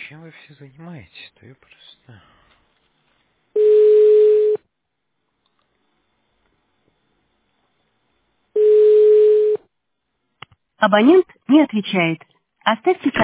Чем вы все занимаетесь-то? Я просто... Абонент не отвечает. Оставьте